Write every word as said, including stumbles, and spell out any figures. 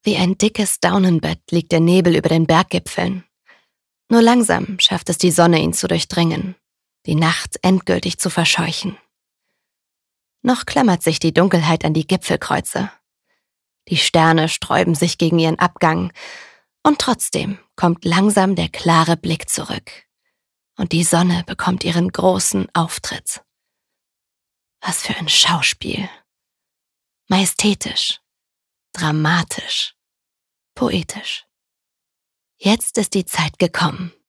Wie ein dickes Daunenbett liegt der Nebel über den Berggipfeln. Nur langsam schafft es die Sonne, ihn zu durchdringen, die Nacht endgültig zu verscheuchen. Noch klammert sich die Dunkelheit an die Gipfelkreuze. Die Sterne sträuben sich gegen ihren Abgang, und trotzdem kommt langsam der klare Blick zurück. Und die Sonne bekommt ihren großen Auftritt. Was für ein Schauspiel. Majestätisch, dramatisch, poetisch. Jetzt ist die Zeit gekommen.